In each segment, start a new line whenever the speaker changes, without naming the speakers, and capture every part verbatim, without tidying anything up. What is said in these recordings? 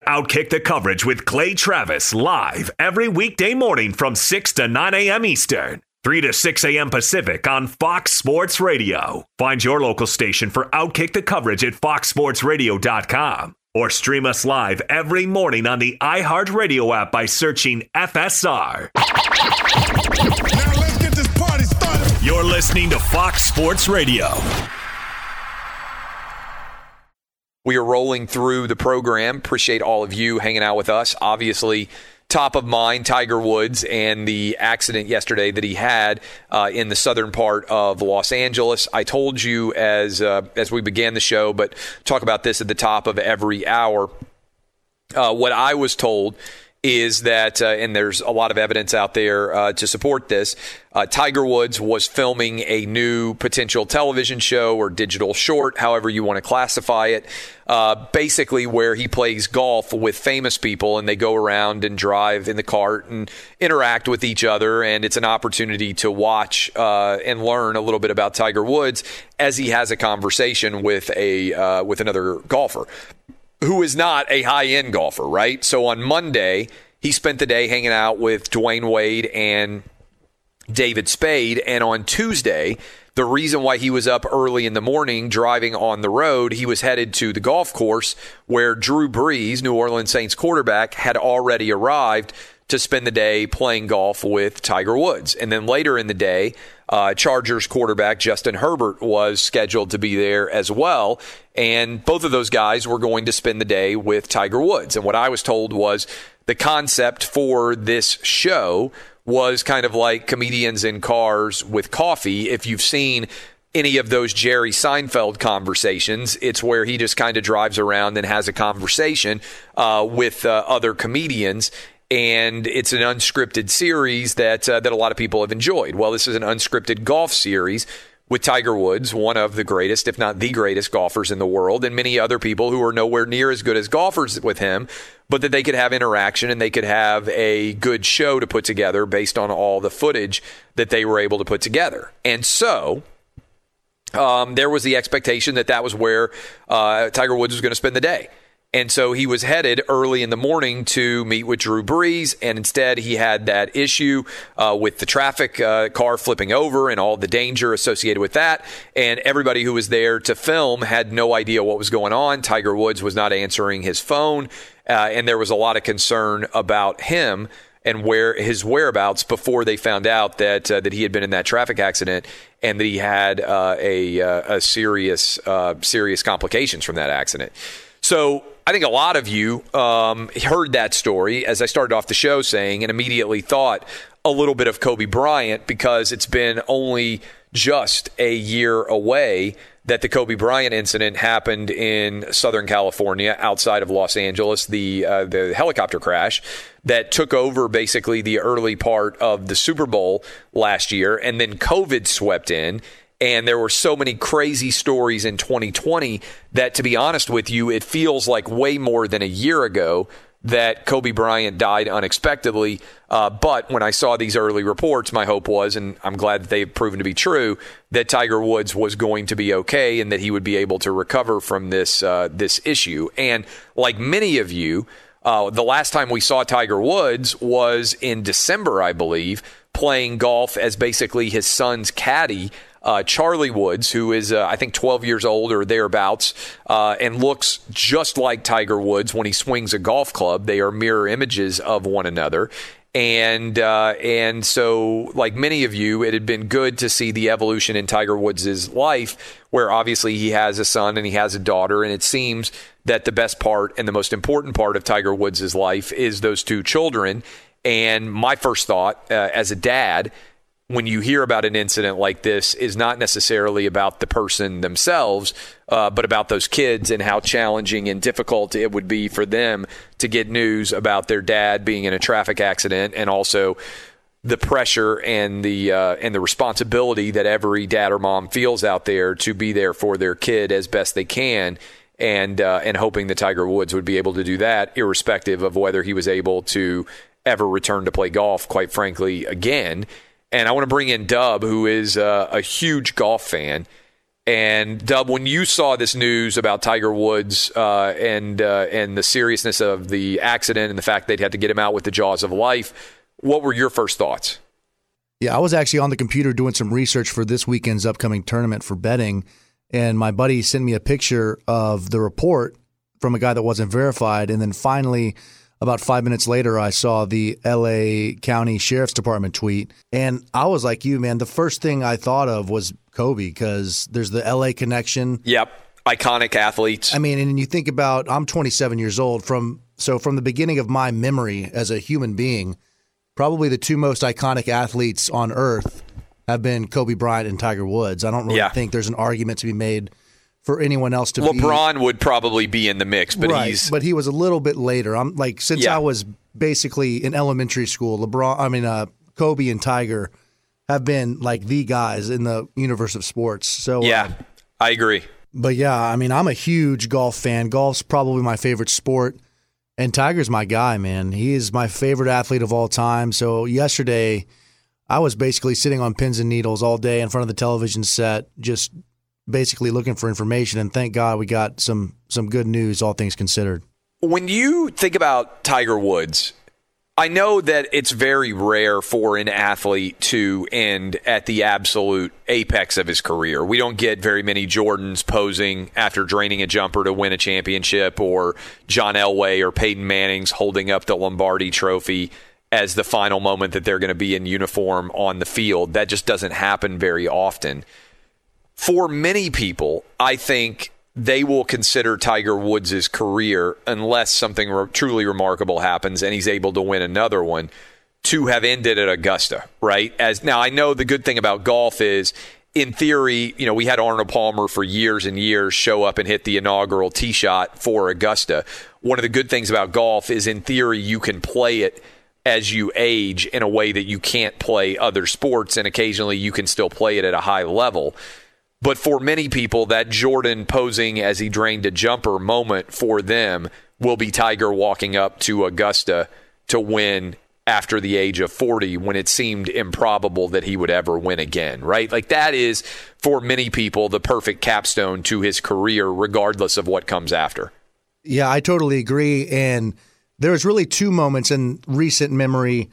Outkick the Coverage with Clay Travis live every weekday morning from six to nine a.m. Eastern, three to six a.m. Pacific on Fox Sports Radio. Find your local station for Outkick the Coverage at fox sports radio dot com or stream us live every morning on the iHeartRadio app by searching F S R.
Now let's get this party started.
You're listening to Fox Sports Radio.
We are rolling through the program. Appreciate all of you hanging out with us. Obviously, top of mind, Tiger Woods and the accident yesterday that he had uh, in the southern part of Los Angeles. I told you as uh, as we began the show, but talk about this at the top of every hour. Uh, what I was told is that, uh, and there's a lot of evidence out there uh, to support this, uh, Tiger Woods was filming a new potential television show or digital short, however you want to classify it, uh, basically where he plays golf with famous people and they go around and drive in the cart and interact with each other, and it's an opportunity to watch uh, and learn a little bit about Tiger Woods as he has a conversation with a uh, with another golfer who is not a high-end golfer, right? So on Monday, he spent the day hanging out with Dwayne Wade and David Spade. And on Tuesday, the reason why he was up early in the morning driving on the road, he was headed to the golf course where Drew Brees, New Orleans Saints quarterback, had already arrived to spend the day playing golf with Tiger Woods. And then later in the day, uh, Chargers quarterback Justin Herbert was scheduled to be there as well. And both of those guys were going to spend the day with Tiger Woods. And what I was told was the concept for this show was kind of like comedians in cars with coffee. If you've seen any of those Jerry Seinfeld conversations, it's where he just kind of drives around and has a conversation uh, with uh, other comedians. And it's an unscripted series that uh, that a lot of people have enjoyed. Well, this is an unscripted golf series with Tiger Woods, one of the greatest, if not the greatest golfers in the world, and many other people who are nowhere near as good as golfers with him, but that they could have interaction and they could have a good show to put together based on all the footage that they were able to put together. And so um, there was the expectation that that was where uh, Tiger Woods was going to spend the day. And so he was headed early in the morning to meet with Drew Brees, and instead he had that issue uh, with the traffic uh, car flipping over and all the danger associated with that. And everybody who was there to film had no idea what was going on. Tiger Woods was not answering his phone, uh, and there was a lot of concern about him and where his whereabouts before they found out that uh, that he had been in that traffic accident and that he had uh, a, uh, a serious uh, serious complications from that accident. So I think a lot of you um, heard that story as I started off the show saying and immediately thought a little bit of Kobe Bryant because it's been only just a year away that the Kobe Bryant incident happened in Southern California outside of Los Angeles, the uh, the helicopter crash that took over basically the early part of the Super Bowl last year, and then COVID swept in. And there were so many crazy stories in twenty twenty that, to be honest with you, it feels like way more than a year ago that Kobe Bryant died unexpectedly. Uh, but when I saw these early reports, my hope was, and I'm glad that they've proven to be true, that Tiger Woods was going to be okay and that he would be able to recover from this uh, this issue. And like many of you, uh, the last time we saw Tiger Woods was in December, I believe, playing golf as basically his son's caddy. Uh, Charlie Woods, who is, uh, I think, twelve years old or thereabouts, uh, and looks just like Tiger Woods when he swings a golf club. They are mirror images of one another. And uh, and so, like many of you, it had been good to see the evolution in Tiger Woods' life, where obviously he has a son and he has a daughter. And it seems that the best part and the most important part of Tiger Woods' life is those two children. And my first thought uh, as a dad, when you hear about an incident like this, is not necessarily about the person themselves, uh, but about those kids and how challenging and difficult it would be for them to get news about their dad being in a traffic accident, and also the pressure and the uh, and the responsibility that every dad or mom feels out there to be there for their kid as best they can, and uh, and hoping that Tiger Woods would be able to do that, irrespective of whether he was able to ever return to play golf, quite frankly, again. And I want to bring in Dub, who is uh, a huge golf fan. And Dub, when you saw this news about Tiger Woods uh, and uh, and the seriousness of the accident and the fact they'd had to get him out with the jaws of life, what were your first thoughts?
Yeah, I was actually on the computer doing some research for this weekend's upcoming tournament for betting, and my buddy sent me a picture of the report from a guy that wasn't verified, and then finally, about five minutes later, I saw the L A County Sheriff's Department tweet, and I was like you, man. The first thing I thought of was Kobe, because there's the L A connection.
Yep, iconic athletes.
I mean, and you think about, I'm twenty-seven years old, from so from the beginning of my memory as a human being, probably the two most iconic athletes on earth have been Kobe Bryant and Tiger Woods. I don't really yeah. think there's an argument to be made for anyone else to
LeBron
be.
LeBron would probably be in the mix, but
right,
he's
but he was a little bit later. I'm like since
yeah.
I was basically in elementary school, LeBron, I mean uh, Kobe and Tiger have been like the guys in the universe of sports. So
yeah,
uh,
I agree.
But yeah, I mean, I'm a huge golf fan. Golf's probably my favorite sport. And Tiger's my guy, man. He is my favorite athlete of all time. So yesterday, I was basically sitting on pins and needles all day in front of the television set, just basically looking for information. And thank God we got some some good news, all things considered.
When you think about Tiger Woods, I know that it's very rare for an athlete to end at the absolute apex of his career. We don't get very many Jordans posing after draining a jumper to win a championship, or John Elway or Peyton Manning's holding up the Lombardi Trophy as the final moment that they're going to be in uniform on the field. That just doesn't happen very often. For many people, I think they will consider Tiger Woods' career, unless something re- truly remarkable happens and he's able to win another one, to have ended at Augusta, right? As now, I know the good thing about golf is, in theory, you know, we had Arnold Palmer for years and years show up and hit the inaugural tee shot for Augusta. One of the good things about golf is, in theory, you can play it as you age in a way that you can't play other sports, and occasionally you can still play it at a high level. But for many people, that Jordan posing as he drained a jumper moment for them will be Tiger walking up to Augusta to win after the age of forty, when it seemed improbable that he would ever win again, right? Like, that is, for many people, the perfect capstone to his career, regardless of what comes after.
Yeah, I totally agree. And there's really two moments in recent memory.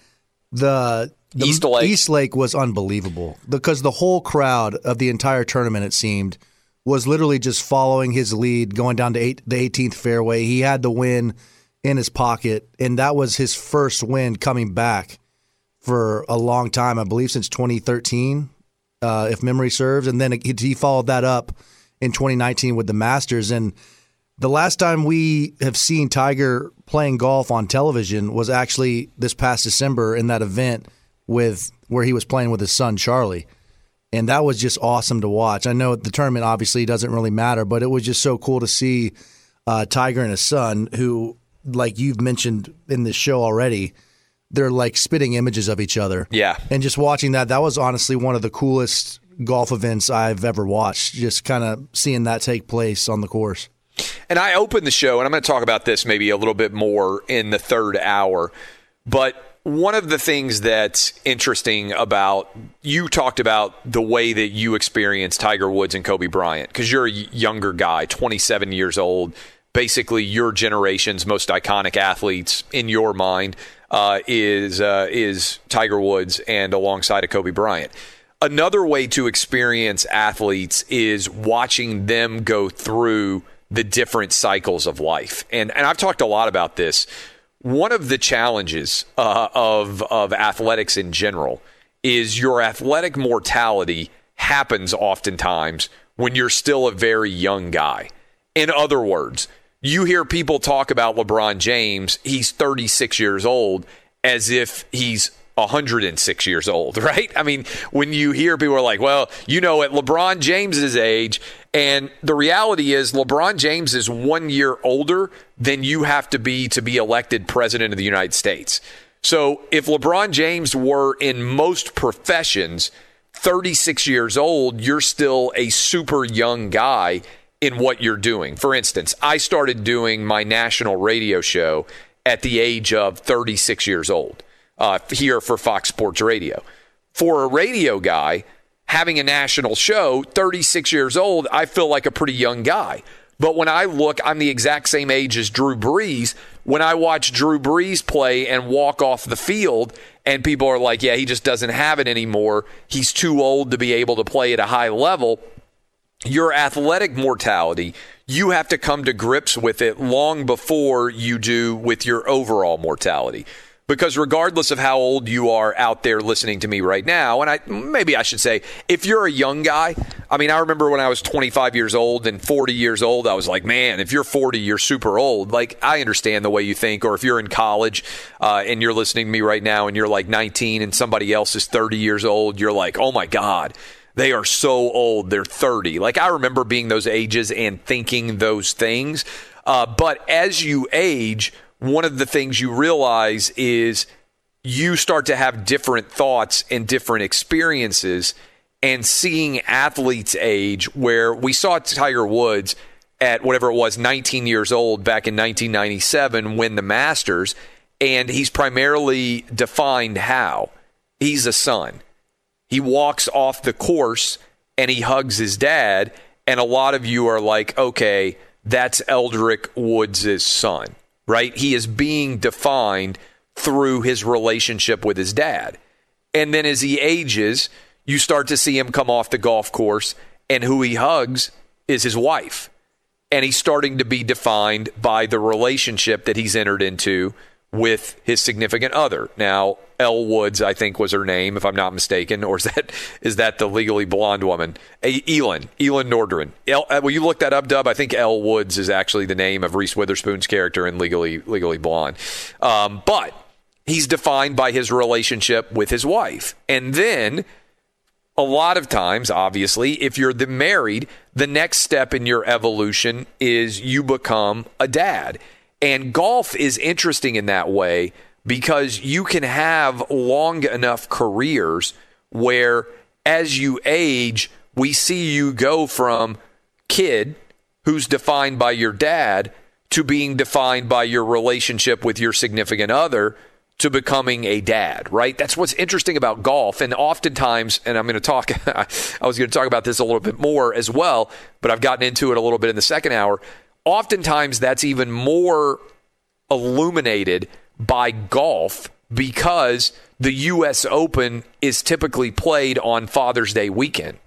The The
East Lake.
East Lake was unbelievable, because the whole crowd of the entire tournament, it seemed, was literally just following his lead, going down to eight, the eighteenth fairway. He had the win in his pocket, and that was his first win coming back for a long time, I believe since twenty thirteen, uh, if memory serves. And then it, he followed that up in twenty nineteen with the Masters. And the last time we have seen Tiger playing golf on television was actually this past December in that event with where he was playing with his son Charlie, and that was just awesome to watch. I know the tournament obviously doesn't really matter, but it was just so cool to see uh, Tiger and his son, who, like you've mentioned in this show already, they're like spitting images of each other.
Yeah,
and just watching that, that was honestly one of the coolest golf events I've ever watched. Just kind of seeing that take place on the course.
And I opened the show, and I'm going to talk about this maybe a little bit more in the third hour, but one of the things that's interesting about, you talked about the way that you experienced Tiger Woods and Kobe Bryant, because you're a younger guy, twenty-seven years old, basically your generation's most iconic athletes in your mind uh, is uh, is Tiger Woods and alongside of Kobe Bryant. Another way to experience athletes is watching them go through the different cycles of life. And and I've talked a lot about this. One of the challenges uh, of of athletics in general is your athletic mortality happens oftentimes when you're still a very young guy. In other words, you hear people talk about LeBron James, he's thirty-six years old, as if he's one hundred six years old, right? I mean, when you hear people are like, well, you know, at LeBron James's age, and the reality is LeBron James is one year older than you have to be to be elected president of the United States. So if LeBron James were in most professions thirty-six years old, you're still a super young guy in what you're doing. For instance, I started doing my national radio show at the age of thirty-six years old. Uh, here for Fox Sports Radio. For a radio guy, having a national show, thirty-six years old, I feel like a pretty young guy. But when I look, I'm the exact same age as Drew Brees. When I watch Drew Brees play and walk off the field, and people are like, yeah, he just doesn't have it anymore. He's too old to be able to play at a high level. Your athletic mortality, you have to come to grips with it long before you do with your overall mortality. Because regardless of how old you are out there listening to me right now, and I maybe I should say, if you're a young guy, I mean, I remember when I was twenty-five years old and forty years old, I was like, man, if you're forty, you're super old. Like, I understand the way you think. Or if you're in college uh, and you're listening to me right now and you're like nineteen and somebody else is thirty years old, you're like, oh my God, they are so old, they're thirty. Like, I remember being those ages and thinking those things. Uh, but as you age, one of the things you realize is you start to have different thoughts and different experiences, and seeing athletes age, where we saw Tiger Woods at whatever it was, nineteen years old back in nineteen ninety-seven win the Masters, and he's primarily defined how? He's a son. He walks off the course and he hugs his dad, and a lot of you are like, okay, that's Eldrick Woods' son. Right? He is being defined through his relationship with his dad. And then as he ages, you start to see him come off the golf course, and who he hugs is his wife. And he's starting to be defined by the relationship that he's entered into with his significant other. Now, Elle Woods, I think, was her name, if I'm not mistaken, or is that is that the Legally Blonde woman? Elin, Elin Nordgren. El, well, you look that up, Dub. I think Elle Woods is actually the name of Reese Witherspoon's character in Legally Legally Blonde. Um, but he's defined by his relationship with his wife. And then, a lot of times, obviously, if you're the married, the next step in your evolution is you become a dad. And golf is interesting in that way because you can have long enough careers where as you age, we see you go from kid who's defined by your dad to being defined by your relationship with your significant other to becoming a dad, right? That's what's interesting about golf. And oftentimes, and I'm going to talk, I was going to talk about this a little bit more as well, but I've gotten into it a little bit in the second hour. Oftentimes, that's even more illuminated by golf because the U S Open is typically played on Father's Day weekend.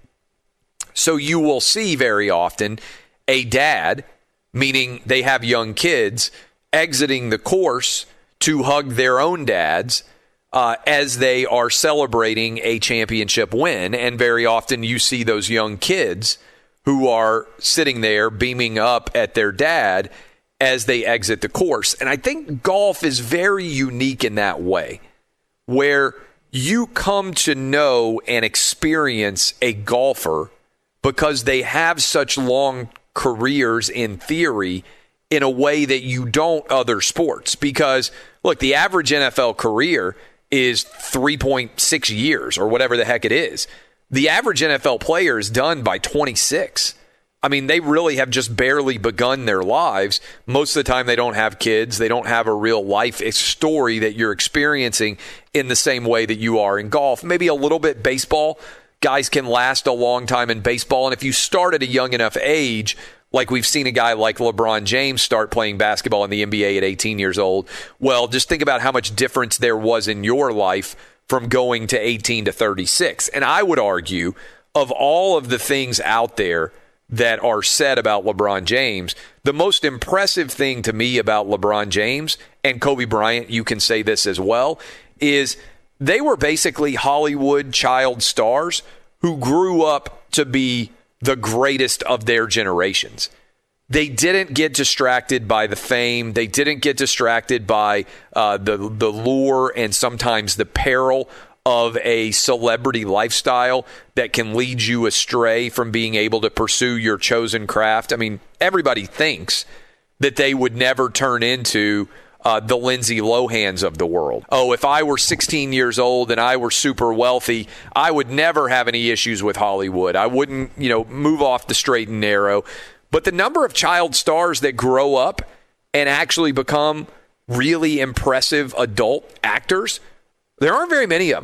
So you will see very often a dad, meaning they have young kids, exiting the course to hug their own dads uh, as they are celebrating a championship win. And very often you see those young kids who are sitting there beaming up at their dad as they exit the course. And I think golf is very unique in that way, where you come to know and experience a golfer because they have such long careers in theory in a way that you don't other sports. Because, look, the average N F L career is three point six years or whatever the heck it is. The average N F L player is done by twenty-six. I mean, they really have just barely begun their lives. Most of the time, they don't have kids. They don't have a real life story that you're experiencing in the same way that you are in golf. Maybe a little bit baseball. Guys can last a long time in baseball. And if you start at a young enough age, like we've seen a guy like LeBron James start playing basketball in the N B A at eighteen years old, well, just think about how much difference there was in your life from going to eighteen to thirty-six. And I would argue, of all of the things out there that are said about LeBron James, the most impressive thing to me about LeBron James, and Kobe Bryant, you can say this as well, is they were basically Hollywood child stars who grew up to be the greatest of their generations. They didn't get distracted by the fame. They didn't get distracted by uh, the the lure and sometimes the peril of a celebrity lifestyle that can lead you astray from being able to pursue your chosen craft. I mean, everybody thinks that they would never turn into uh, the Lindsay Lohans of the world. Oh, if I were sixteen years old and I were super wealthy, I would never have any issues with Hollywood. I wouldn't, you know, move off the straight and narrow. But the number of child stars that grow up and actually become really impressive adult actors, there aren't very many of them,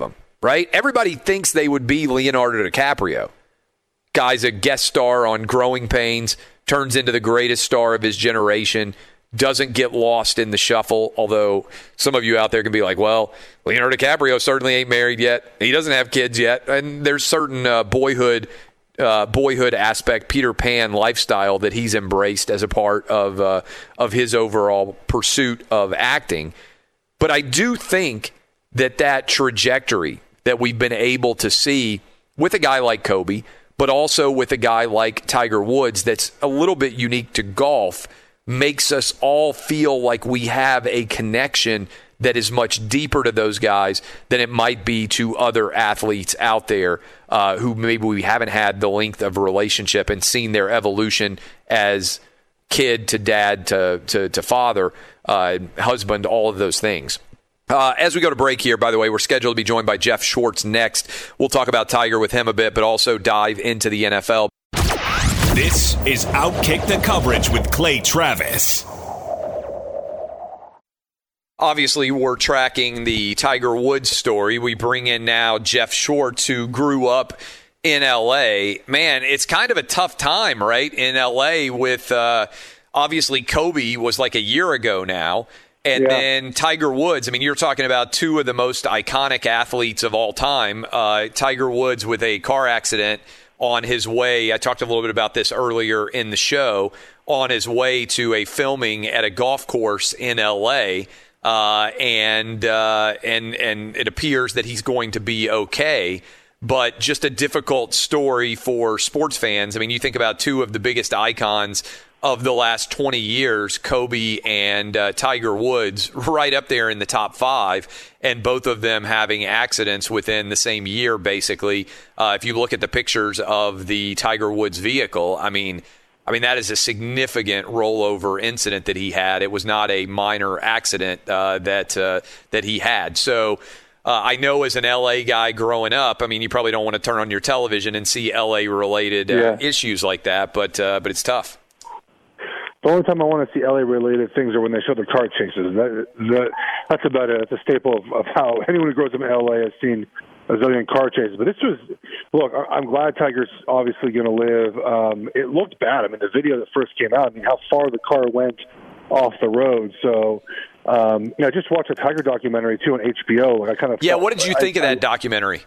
right? Everybody thinks they would be Leonardo DiCaprio. Guy's a guest star on Growing Pains, turns into the greatest star of his generation, doesn't get lost in the shuffle, although some of you out there can be like, well, Leonardo DiCaprio certainly ain't married yet. He doesn't have kids yet. And there's certain uh, boyhood uh, boyhood aspect, Peter Pan lifestyle that he's embraced as a part of uh, of his overall pursuit of acting. But I do think that that trajectory that we've been able to see with a guy like Kobe, but also with a guy like Tiger Woods that's a little bit unique to golf, makes us all feel like we have a connection that is much deeper to those guys than it might be to other athletes out there uh, who maybe we haven't had the length of a relationship and seen their evolution as kid to dad to to, to father, uh, husband, all of those things. Uh, as we go to break here, by the way, we're scheduled to be joined by Jeff Schwartz next. We'll talk about Tiger with him a bit, but also dive into the N F L.
This is Outkick the Coverage with Clay Travis.
Obviously, we're tracking the Tiger Woods story. We bring in now Jeff Schwartz, who grew up in L A. Man, it's kind of a tough time, right, in L A with uh, obviously Kobe was like a year ago now. And yeah. then Tiger Woods. I mean, you're talking about two of the most iconic athletes of all time. Uh, Tiger Woods with a car accident on his way. I talked a little bit about this earlier in the show, on his way to a filming at a golf course in L A. Uh, and uh, and and it appears that he's going to be okay. But just a difficult story for sports fans. I mean, you think about two of the biggest icons of the last twenty years, Kobe and uh, Tiger Woods, right up there in the top five, and both of them having accidents within the same year, basically. Uh, if you look at the pictures of the Tiger Woods vehicle, I mean, I mean, that is a significant rollover incident that he had. It was not a minor accident uh, that uh, that he had. So uh, I know as an L A guy growing up, I mean, you probably don't want to turn on your television and see L A-related uh, yeah. issues like that, but uh, but it's tough.
The only time I want to see L A-related things are when they show the car chases. That, that, that's about it. It's a staple of, of how anyone who grows up in L A has seen a zillion car chases. But this was, look, I'm glad Tiger's obviously going to live. Um, it looked bad. I mean, the video that first came out, I mean, how far the car went off the road. So, um, you know, I just watched a Tiger documentary, too, on H B O. And I kind of
yeah,
felt,
what did you think
I,
of that
I,
documentary?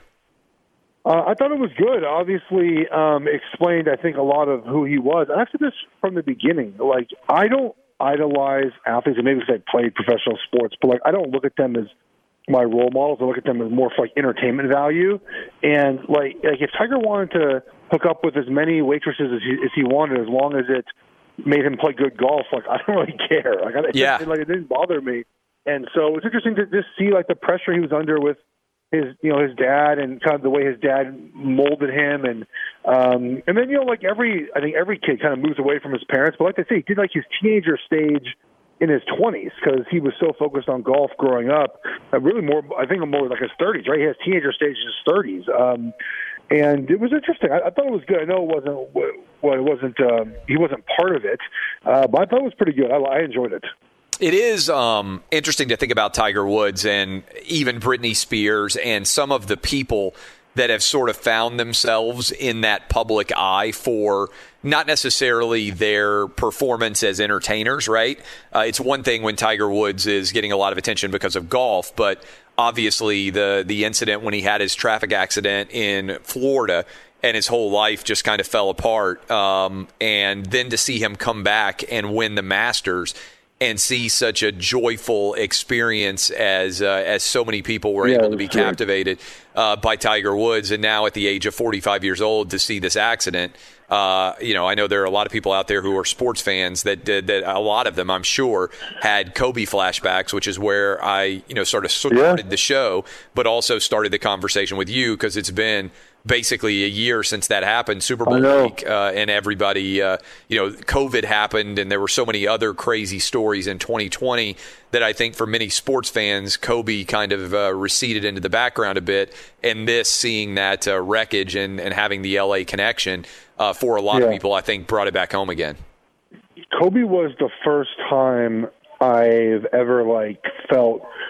Uh, I thought it was good. Obviously, um, explained, I think, a lot of who he was. And I said this from the beginning. Like, I don't idolize athletes, and maybe because I played professional sports, but, like, I don't look at them as my role models. I look at them as more for, like, entertainment value. And, like, like if Tiger wanted to hook up with as many waitresses as he, as he wanted, as long as it made him play good golf, like, I don't really care. Like, I,
yeah.
it, like, it didn't bother me. And so it's interesting to just see, like, the pressure he was under with his, you know, his dad, and kind of the way his dad molded him, and um, and then, you know, like every, I think every kid kind of moves away from his parents. But like I say, he did like his teenager stage in his twenties because he was so focused on golf growing up. Uh, really more, I think, more like his thirties, right? He has teenager stage in his thirties, um, and it was interesting. I, I thought it was good. I know it wasn't, well, it wasn't, um, he wasn't part of it, uh, but I thought it was pretty good. I, I enjoyed it.
It is um, interesting to think about Tiger Woods and even Britney Spears and some of the people that have sort of found themselves in that public eye for not necessarily their performance as entertainers, right? Uh, it's one thing when Tiger Woods is getting a lot of attention because of golf, but obviously the the incident when he had his traffic accident in Florida and his whole life just kind of fell apart. Um, and then to see him come back and win the Masters and see such a joyful experience as uh, as so many people were yeah, able to be true. captivated uh, by Tiger Woods, and now at the age of forty-five years old to see this accident. Uh, you know, I know there are a lot of people out there who are sports fans that did that. A lot of them, I'm sure, had Kobe flashbacks, which is where I, you know, sort of started yeah. the show, but also started the conversation with you because it's been basically a year since that happened, Super Bowl week, uh, and everybody, uh, you know, COVID happened, and there were so many other crazy stories in twenty twenty that I think for many sports fans, Kobe kind of uh, receded into the background a bit, and this, seeing that uh, wreckage and, and having the L A connection uh, for a lot yeah. of people, I think brought it back home again.
Kobe was the first time I've ever, like, felt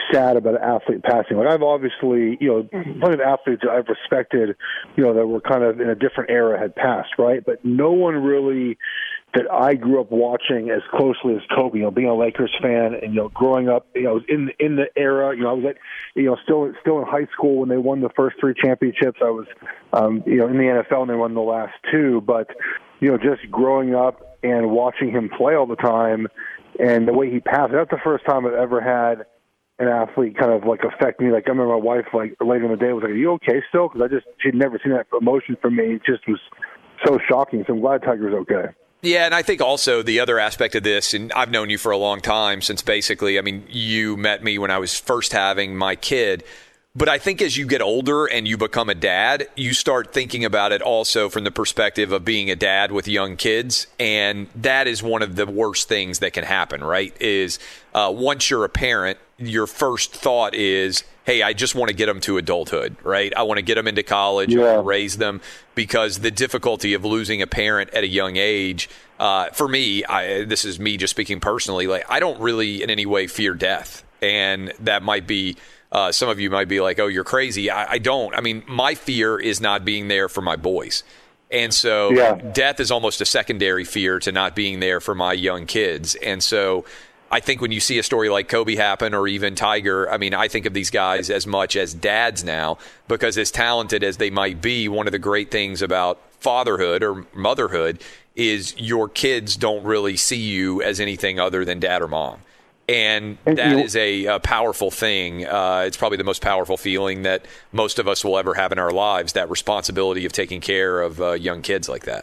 sad about an athlete passing. Like I've obviously, you know, plenty of athletes that I've respected, you know, that were kind of in a different era had passed, right? But no one really that I grew up watching as closely as Kobe. You know, being a Lakers fan, and you know, growing up, you know, in in the era, you know, I was at, you know, still still in high school when they won the first three championships. I was, um, you know, in the N F L and they won the last two. But you know, just growing up and watching him play all the time, and the way he passed, that's the first time I've ever had an athlete kind of like affect me. Like I remember my wife, like later in the day, was like, "Are you okay still?" Because I just she'd never seen that emotion from me. It just was so shocking. So I'm glad Tiger's okay.
Yeah, and I think also the other aspect of this, and I've known you for a long time, since basically, I mean, you met me when I was first having my kid. But I think as you get older and you become a dad, you start thinking about it also from the perspective of being a dad with young kids. And that is one of the worst things that can happen, right? Is uh, once you're a parent, your first thought is, hey, I just want to get them to adulthood, right? I want to get them into college,
yeah.
I want to raise them, because the difficulty of losing a parent at a young age, uh, for me, I, this is me just speaking personally, like I don't really in any way fear death. And that might be, uh, some of you might be like, oh, you're crazy. I, I don't. I mean, my fear is not being there for my boys. And so
yeah.
death is almost a secondary fear to not being there for my young kids. And so I think when you see a story like Kobe happen, or even Tiger, I mean, I think of these guys as much as dads now, because as talented as they might be, one of the great things about fatherhood or motherhood is your kids don't really see you as anything other than dad or mom. And that is a, a powerful thing. Uh, it's probably the most powerful feeling that most of us will ever have in our lives, that responsibility of taking care of uh, young kids like that.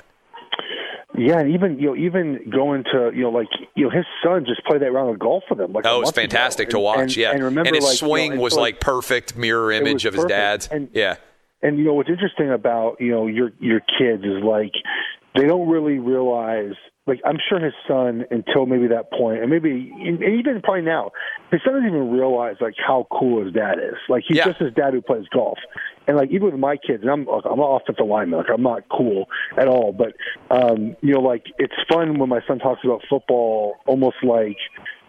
Yeah, and even you know, even going to you know, like you know, his son just played that round of golf with him. Like
oh, it was fantastic
ago.
to watch.
And,
yeah,
and, remember,
and his
like,
swing
you know,
was
so
like perfect mirror image of his
perfect.
dad's.
And,
yeah,
and you know what's interesting about you know your your kids is like they don't really realize. Like, I'm sure his son, until maybe that point, and maybe and even probably now, his son doesn't even realize, like, how cool his dad is. Like, he's
yeah.
just his dad who plays golf. And, like, even with my kids, and I'm, I'm an offensive lineman. Like, I'm not cool at all. But, um, you know, like, it's fun when my son talks about football almost like,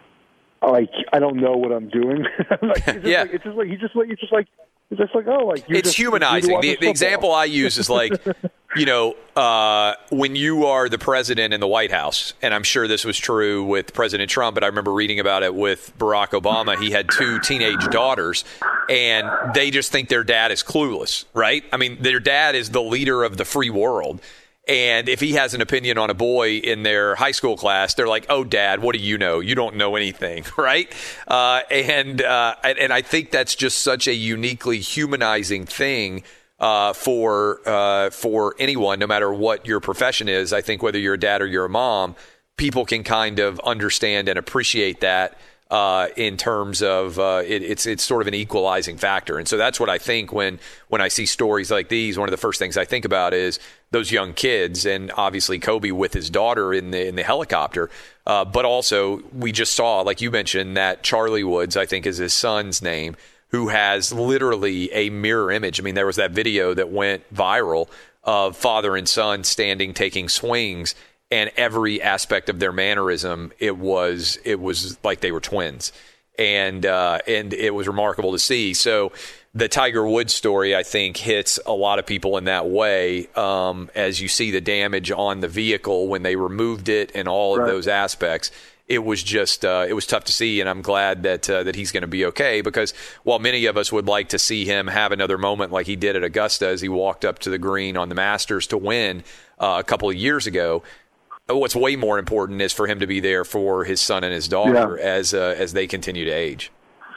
like, I don't know what I'm doing. like, it's just
yeah.
like, it's just like, he's just like, it's just like, it's just like, oh, like, you're
it's
just,
humanizing. The, the example I use is like, you know, uh, when you are the president in the White House, and I'm sure this was true with President Trump, but I remember reading about it with Barack Obama. He had two teenage daughters, and they just think their dad is clueless, right? I mean, their dad is the leader of the free world. And if he has an opinion on a boy in their high school class, they're like, oh, Dad, what do you know? You don't know anything, right? Uh, and uh, and I think that's just such a uniquely humanizing thing uh, for uh, for anyone, no matter what your profession is. I think whether you're a dad or you're a mom, people can kind of understand and appreciate that uh, in terms of uh, it, it's it's sort of an equalizing factor. And so that's what I think when when I see stories like these. One of the first things I think about is those young kids, and obviously Kobe with his daughter in the in the helicopter. Uh, but also, we just saw, like you mentioned, that Charlie Woods, I think is his son's name, who has literally a mirror image. I mean, there was that video that went viral of father and son standing taking swings, and every aspect of their mannerism, it was it was like they were twins, and uh, and it was remarkable to see. So the Tiger Woods story, I think, hits a lot of people in that way, um, as you see the damage on the vehicle when they removed it and all of
right.
those aspects. It was just uh, it was tough to see, and I'm glad that uh, that he's going to be okay, because while many of us would like to see him have another moment like he did at Augusta as he walked up to the green on the Masters to win uh, a couple of years ago, what's way more important is for him to be there for his son and his daughter yeah. as uh, as they continue to age.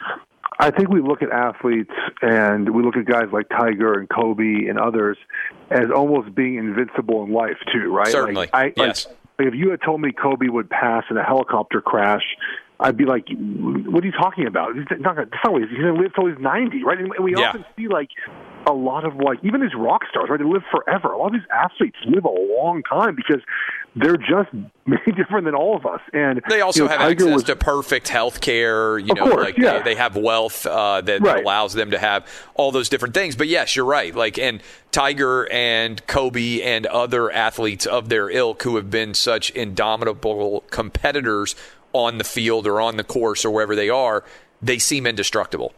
I think we look at athletes and we look at guys like Tiger and Kobe and others as almost being invincible in life too, right?
Certainly,
like, I,
yes.
Like, if you had told me Kobe would pass in a helicopter crash, I'd be like, what are you talking about? He's not going to he's going to live till he's ninety, right? And we
yeah.
often see, like, a lot of, like, even these rock stars, right? They live forever. A lot of these athletes live a long time because they're just maybe different than all of us. And
they also
you know,
have
Tiger
access
was,
to perfect health care. You know,
course,
like
yeah.
they, they have wealth uh, that,
right.
that allows them to have all those different things. But yes, you're right. Like, and Tiger and Kobe and other athletes of their ilk who have been such indomitable competitors on the field or on the course or wherever they are, they seem indestructible.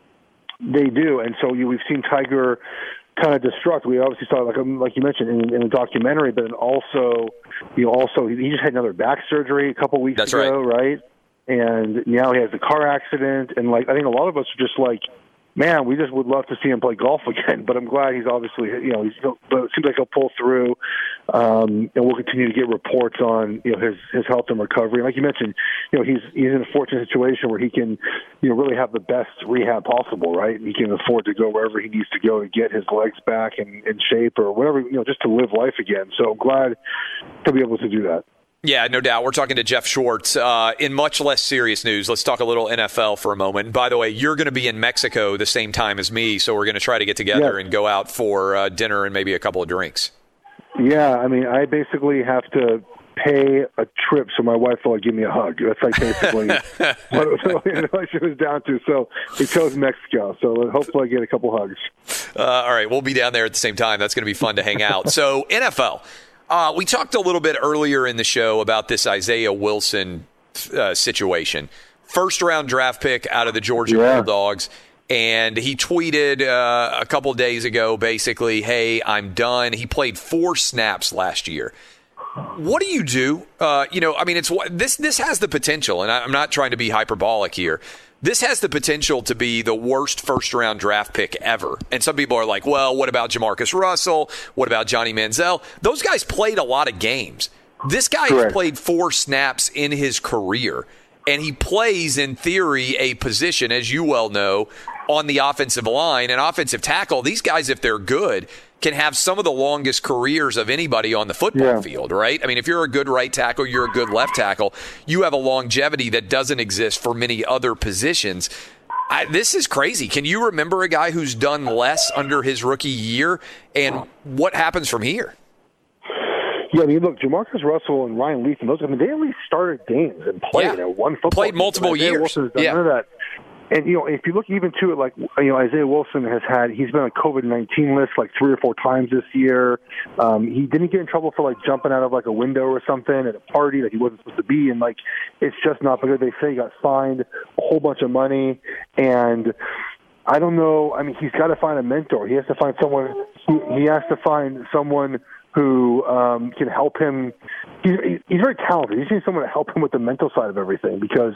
They do, and so you, we've seen Tiger kind of destruct. We obviously saw, like um, like you mentioned in, in the documentary, but then also, you know, also he just had another back surgery a couple weeks
That's
ago,
right.
right? And now he has a car accident, and like I think a lot of us are just like, man, we just would love to see him play golf again. But I'm glad he's obviously, you know, he's, but it seems like he'll pull through, um, and we'll continue to get reports on, you know, his his health and recovery. And like you mentioned, you know, he's he's in a fortunate situation where he can, you know, really have the best rehab possible, right? And he can afford to go wherever he needs to go to get his legs back in, in shape or whatever, you know, just to live life again. So I'm glad to be able to do that.
Yeah, no doubt. We're talking to Jeff Schwartz. Uh, in much less serious news, let's talk a little N F L for a moment. And by the way, you're going to be in Mexico the same time as me, so we're going to try to get together
yeah.
and go out for uh, dinner and maybe a couple of drinks.
Yeah, I mean, I basically have to pay a trip so my wife will give me a hug. That's like basically what it was, she was down to. So we chose Mexico. So hopefully I get a couple hugs.
Uh, all right, we'll be down there at the same time. That's going to be fun to hang out. So N F L. Uh, we talked a little bit earlier in the show about this Isaiah Wilson uh, situation. First round draft pick out of the Georgia
yeah.
Bulldogs. And he tweeted uh, a couple days ago, basically, hey, I'm done. He played four snaps last year. What do you do? Uh, you know, I mean, it's this this has the potential, and I'm not trying to be hyperbolic here. This has the potential to be the worst first-round draft pick ever. And some people are like, well, what about Jamarcus Russell? What about Johnny Manziel? Those guys played a lot of games. This guy
Correct.
has played four snaps in his career, and he plays, in theory, a position, as you well know, on the offensive line, an offensive tackle. These guys, if they're good, can have some of the longest careers of anybody on the football
yeah.
field, right? I mean, if you're a good right tackle, you're a good left tackle, you have a longevity that doesn't exist for many other positions. I, this is crazy. Can you remember a guy who's done less under his rookie year, and what happens from here?
Yeah, I mean, look, Jamarcus Russell and Ryan Leaf, those, I mean, they at least started games and played
Yeah.
and won football.
Played multiple
Isaiah
years.
Wilson has done
Yeah.
none of that. And, you know, if you look even to it, like, you know, Isaiah Wilson has had, he's been on COVID nineteen list like three or four times this year. Um, he didn't get in trouble for, like, jumping out of, like, a window or something at a party that he wasn't supposed to be. And, like, it's just not because they say he got fined a whole bunch of money. And I don't know. I mean, he's got to find a mentor. He has to find someone, he, he has to find someone who um, can help him. He's, he's very talented. He just needs someone to help him with the mental side of everything because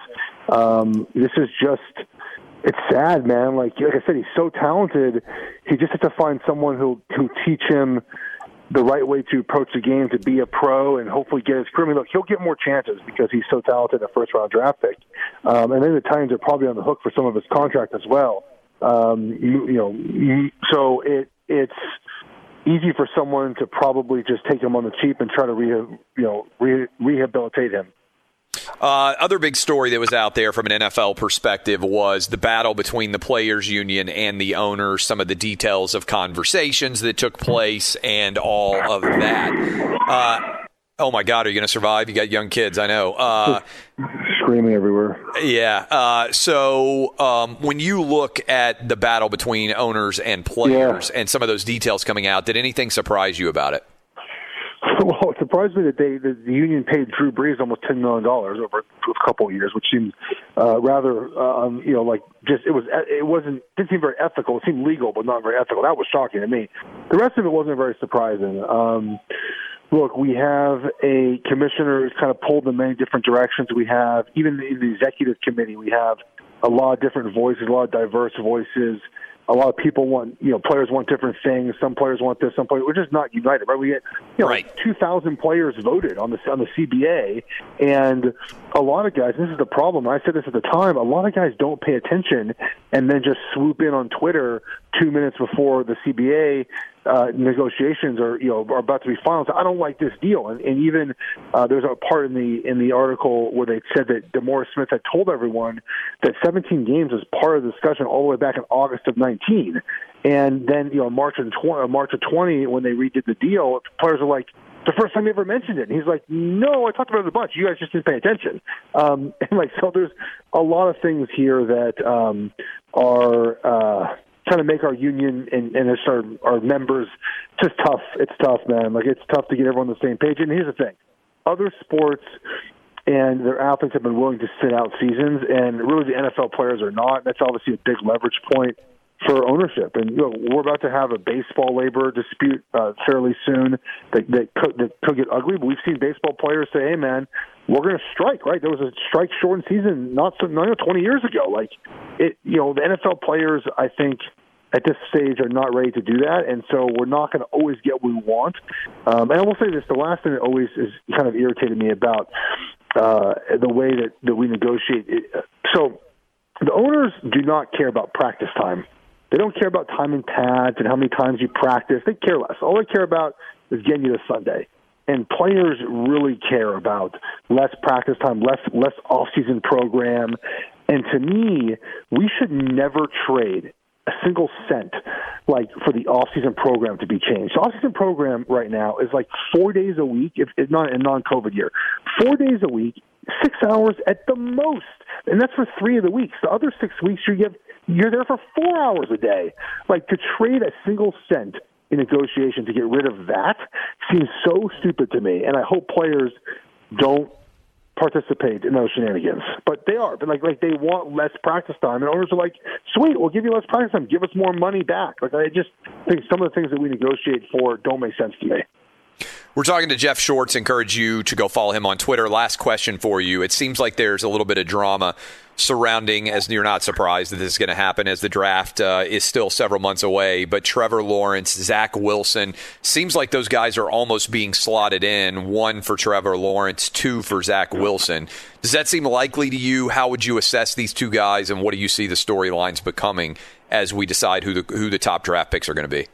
um, this is just, it's sad, man. Like, like I said, he's so talented. He just has to find someone who who teach him the right way to approach the game to be a pro and hopefully get his career. I mean, look, he'll get more chances because he's so talented, a first-round draft pick. Um, and then the Titans are probably on the hook for some of his contract as well. Um, you, you know, so it it's easy for someone to probably just take him on the cheap and try to re, you know re, rehabilitate him.
Uh, other big story that was out there from an N F L perspective was the battle between the players' union and the owners, some of the details of conversations that took place and all of that. Uh, oh, my God, are you going to survive? You got young kids, I know. Uh,
Screaming everywhere.
Yeah. Uh, so um, when you look at the battle between owners and players
yeah.
and some of those details coming out, did anything surprise you about it?
Well, it surprised me that they that the union paid Drew Brees almost ten million dollars over a couple of years, which seemed uh, rather, um, you know, like just it was it wasn't didn't seem very ethical. It seemed legal, but not very ethical. That was shocking to me. The rest of it wasn't very surprising. Um, look, we have a commissioner who's kind of pulled in many different directions. We have even in the executive committee, we have a lot of different voices, a lot of diverse voices. A lot of people want, you know, players want different things. Some players want this, some players. We're just not united, right? We get, you know,
right.
like two thousand players voted on the on the C B A, and a lot of guys. This is the problem. I said this at the time. A lot of guys don't pay attention, and then just swoop in on Twitter two minutes before the C B A uh, negotiations are, you know, are about to be finalized. I don't like this deal, and, and even uh, there's a part in the in the article where they said that DeMaurice Smith had told everyone that seventeen games was part of the discussion all the way back in August of nineteen, and then you know March and tw- March of twenty when they redid the deal, players are like, the first time he ever mentioned it. And he's like, no, I talked about it a bunch. You guys just didn't pay attention. Um, and like, so there's a lot of things here that um, are uh, trying to make our union and, and our, our members just tough. It's tough, man. Like, it's tough to get everyone on the same page. And here's the thing. Other sports and their athletes have been willing to sit out seasons, and really the N F L players are not. That's obviously a big leverage point for ownership. And you know, we're about to have a baseball labor dispute uh, fairly soon that, that, could, that could get ugly, but we've seen baseball players say, hey, man, we're going to strike, right? There was a strike-shortened season not so not even twenty years ago. Like, it, you know, the N F L players, I think, at this stage are not ready to do that, and so we're not going to always get what we want. Um, and I will say this, the last thing that always is kind of irritated me about uh, the way that, that we negotiate. It, so the owners do not care about practice time. They don't care about time in pads and how many times you practice. They care less. All they care about is getting you to Sunday. And players really care about less practice time, less less off-season program. And to me, we should never trade a single cent like for the off-season program to be changed. The off-season program right now is like four days a week, if, if not a non-COVID year. Four days a week, six hours at the most. And that's for three of the weeks. The other six weeks, you get, you're there for four hours a day. Like, to trade a single cent in negotiation to get rid of that seems so stupid to me. And I hope players don't participate in those shenanigans, but they are. But like, like they want less practice time, and owners are like, "Sweet, we'll give you less practice time. Give us more money back." Like, I just think some of the things that we negotiate for don't make sense to me.
We're talking to Jeff Shorts. Encourage you to go follow him on Twitter. Last question for you. It seems like there's a little bit of drama surrounding, as you're not surprised that this is going to happen as the draft uh, is still several months away, but Trevor Lawrence, Zach Wilson, seems like those guys are almost being slotted in, one for Trevor Lawrence, two for Zach Wilson. Does that seem likely to you? How would you assess these two guys, and what do you see the storylines becoming as we decide who the who the top draft picks are going to be?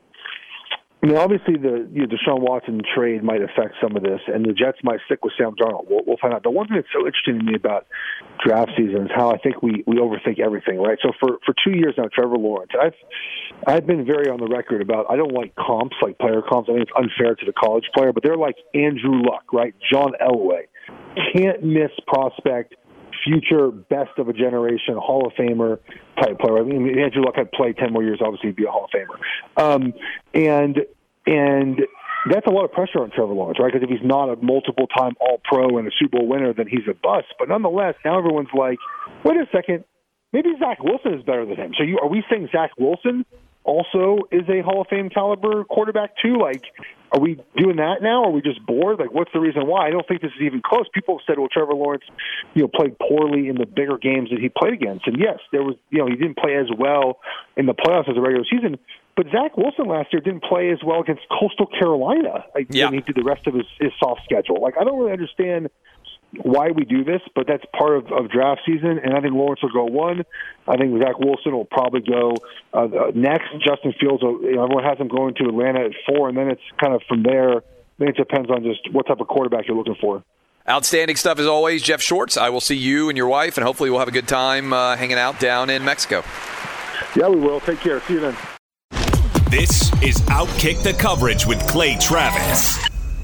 I mean, obviously, the you know, Deshaun Watson trade might affect some of this, and the Jets might stick with Sam Darnold. We'll, we'll find out. The one thing that's so interesting to me about draft season is how I think we, we overthink everything, right? So for, for two years now, Trevor Lawrence, I've I've been very on the record about I don't like comps, like player comps. I think it's unfair to the college player, but they're like Andrew Luck, right? John Elway, can't miss prospect, future best of a generation, Hall of Famer type player. I mean, Andrew Luck had played ten more years, obviously he'd be a Hall of Famer. Um, and and that's a lot of pressure on Trevor Lawrence, right? Because if he's not a multiple-time All-Pro and a Super Bowl winner, then he's a bust. But nonetheless, now everyone's like, wait a second, maybe Zach Wilson is better than him. So you, are we saying Zach Wilson also is a Hall of Fame caliber quarterback too? Like, are we doing that now? Are we just bored? Like, what's the reason why? I don't think this is even close. People have said, well, Trevor Lawrence, you know, played poorly in the bigger games that he played against. And yes, there was, you know, he didn't play as well in the playoffs as a regular season. But Zach Wilson last year didn't play as well against Coastal Carolina like, yeah. than he did the rest of his, his soft schedule. Like, I don't really understand why we do this, but that's part of, of draft season, and I think Lawrence will go one. I think Zach Wilson will probably go uh, next. Justin Fields, will, you know, everyone has him going to Atlanta at four, and then it's kind of from there. I think it depends on just what type of quarterback you're looking for.
Outstanding stuff as always, Jeff Shorts. I will see you and your wife, and hopefully we'll have a good time uh, hanging out down in Mexico.
Yeah, we will. Take care. See you then.
This is Outkick the Coverage with Clay Travis.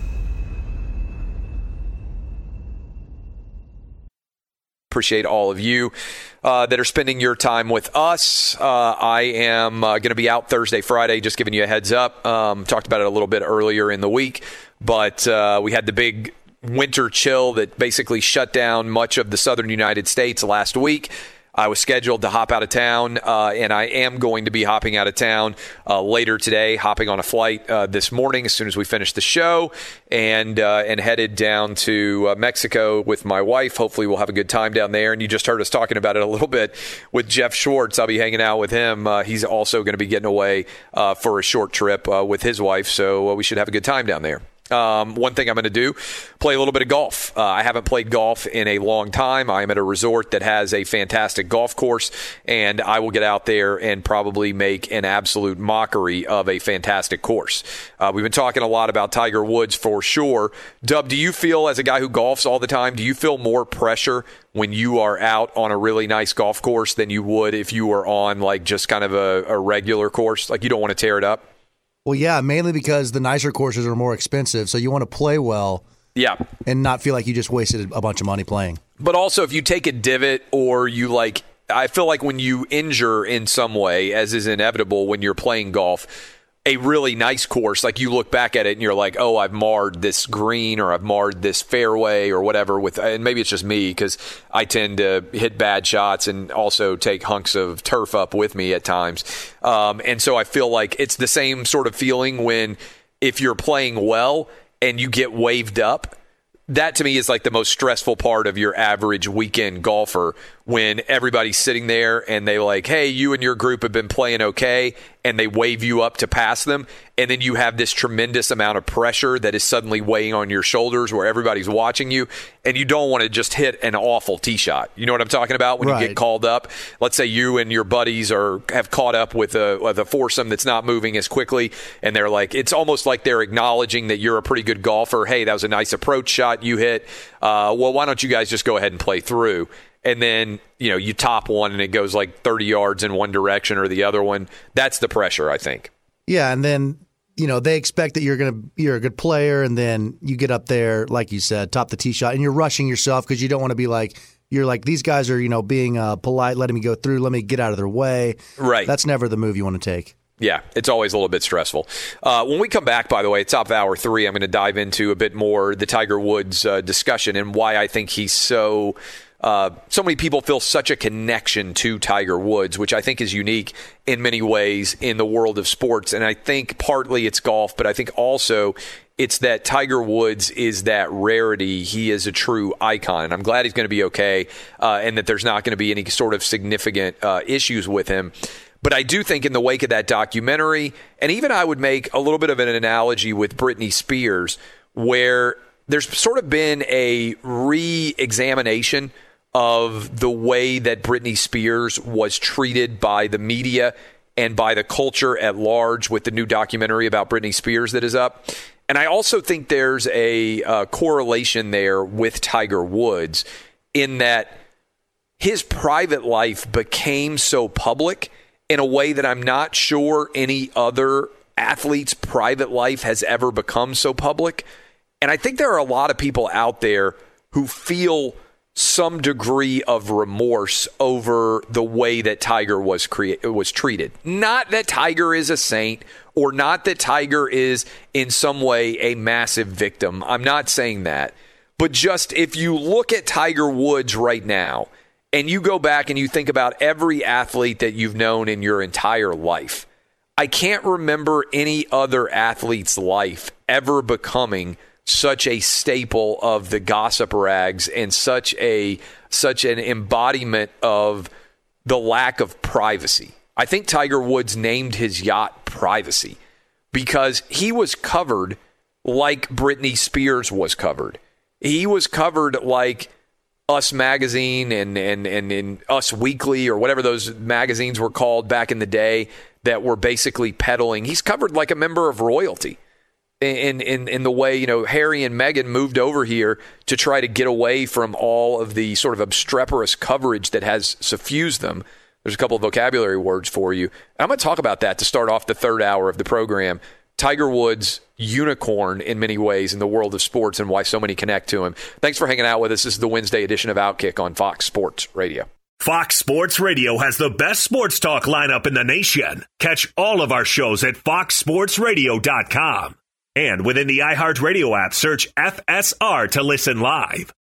Appreciate all of you uh, that are spending your time with us. Uh, I am uh, going to be out Thursday, Friday, just giving you a heads up. Um, talked about it a little bit earlier in the week, but uh, we had the big winter chill that basically shut down much of the southern United States last week. I was scheduled to hop out of town, uh, and I am going to be hopping out of town uh, later today, hopping on a flight uh, this morning as soon as we finish the show, and uh, and headed down to uh, Mexico with my wife. Hopefully we'll have a good time down there. And you just heard us talking about it a little bit with Jeff Shorts. I'll be hanging out with him. Uh, he's also going to be getting away uh, for a short trip uh, with his wife, so uh, we should have a good time down there. Um, one thing I'm going to do, play a little bit of golf. Uh, I haven't played golf in a long time. I am at a resort that has a fantastic golf course, and I will get out there and probably make an absolute mockery of a fantastic course. Uh, we've been talking a lot about Tiger Woods for sure. Dub, do you feel, as a guy who golfs all the time, do you feel more pressure when you are out on a really nice golf course than you would if you were on like just kind of a, a regular course? Like, you don't want to tear it up?
Well, yeah, mainly because the nicer courses are more expensive, so you want to play well,
yeah,
and not feel like you just wasted a bunch of money playing.
But also, if you take a divot or you like, I feel like when you injure in some way, as is inevitable when you're playing golf, a really nice course, like you look back at it and you're like, oh, I've marred this green or I've marred this fairway or whatever with, and maybe it's just me because I tend to hit bad shots and also take hunks of turf up with me at times. Um, and so I feel like it's the same sort of feeling when if you're playing well and you get waved up. That to me is like the most stressful part of your average weekend golfer, when everybody's sitting there and they like, hey, you and your group have been playing okay, and they wave you up to pass them, and then you have this tremendous amount of pressure that is suddenly weighing on your shoulders where everybody's watching you, and you don't want to just hit an awful tee shot. You know what I'm talking about? When right. you get called up, let's say you and your buddies are have caught up with a, with a foursome that's not moving as quickly, and they're like, it's almost like they're acknowledging that you're a pretty good golfer. Hey, that was a nice approach shot you hit. Uh, well, why don't you guys just go ahead and play through? And then, you know, you top one and it goes like thirty yards in one direction or the other one. That's the pressure, I think.
Yeah, and then, you know, they expect that you're gonna you're a good player, and then you get up there, like you said, top the tee shot, and you're rushing yourself because you don't want to be like, you're like, these guys are, you know, being uh, polite, letting me go through, let me get out of their way.
Right.
That's never the move you want to take.
Yeah, it's always a little bit stressful. Uh, when we come back, by the way, top of hour three, I'm going to dive into a bit more the Tiger Woods uh, discussion and why I think he's so uh, so many people feel such a connection to Tiger Woods, which I think is unique in many ways in the world of sports. And I think partly it's golf, but I think also it's that Tiger Woods is that rarity. He is a true icon. And I'm glad he's going to be okay uh, and that there's not going to be any sort of significant uh, issues with him. But I do think in the wake of that documentary, and even I would make a little bit of an analogy with Britney Spears, where there's sort of been a re-examination of the way that Britney Spears was treated by the media and by the culture at large with the new documentary about Britney Spears that is up. And I also think there's a uh, correlation there with Tiger Woods in that his private life became so public in a way that I'm not sure any other athlete's private life has ever become so public. And I think there are a lot of people out there who feel some degree of remorse over the way that Tiger was crea- was treated. Not that Tiger is a saint or not that Tiger is in some way a massive victim. I'm not saying that. But just if you look at Tiger Woods right now and you go back and you think about every athlete that you've known in your entire life, I can't remember any other athlete's life ever becoming such a staple of the gossip rags and such a such an embodiment of the lack of privacy. I think Tiger Woods named his yacht Privacy because he was covered like Britney Spears was covered. He was covered like Us Magazine and, and, and, and Us Weekly or whatever those magazines were called back in the day that were basically peddling. He's covered like a member of royalty. In, in in the way, you know, Harry and Meghan moved over here to try to get away from all of the sort of obstreperous coverage that has suffused them. There's a couple of vocabulary words for you. I'm going to talk about that to start off the third hour of the program. Tiger Woods, unicorn in many ways in the world of sports and why so many connect to him. Thanks for hanging out with us. This is the Wednesday edition of Outkick on Fox Sports Radio.
Fox Sports Radio has the best sports talk lineup in the nation. Catch all of our shows at fox sports radio dot com. And within the iHeartRadio app, search F S R to listen live.